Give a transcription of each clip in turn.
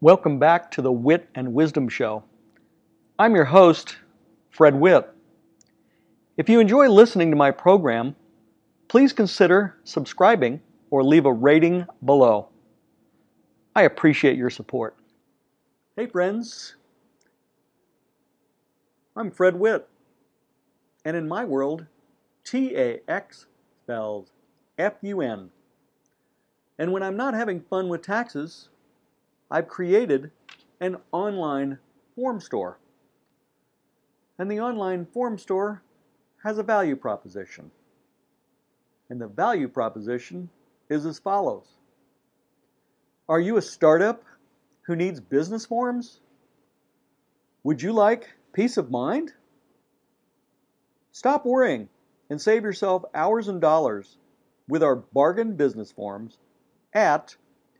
Welcome back to the Wit and Wisdom Show. I'm your host, Fred Witt. If you enjoy listening to my program, please consider subscribing or leave a rating below. I appreciate your support. Hey friends, I'm Fred Witt, and in my world, TAX spells F-U-N. And when I'm not having fun with taxes, I've created an online form store. And the online form store has a value proposition. And the value proposition is as follows. Are you a startup who needs business forms? Would you like peace of mind? Stop worrying and save yourself hours and dollars with our bargain business forms at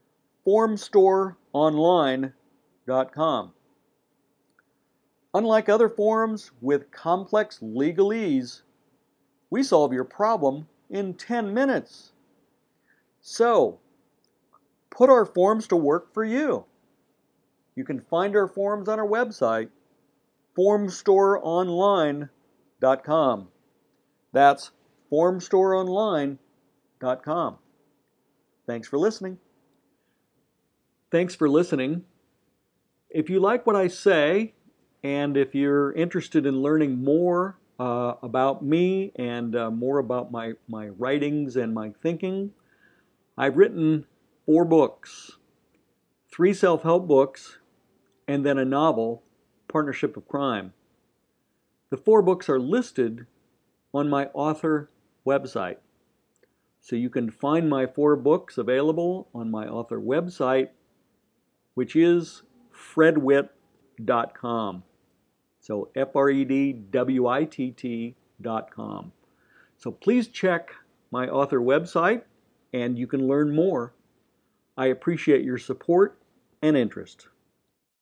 formstoreonline.com. Unlike other forms with complex legalese, we solve your problem in 10 minutes. So, put our forms to work for you. You can find our forms on our website, formstoreonline.com. That's formstoreonline.com. Thanks for listening. If you like what I say, and if you're interested in learning more about me and more about my writings and my thinking, I've written 4 books, 3 self-help books, and then a novel, Partnership of Crime. The 4 books are listed on my author website. So you can find my 4 books available on my author website, which is fredwitt.com. So FREDWITT.com. So please check my author website and you can learn more. I appreciate your support and interest.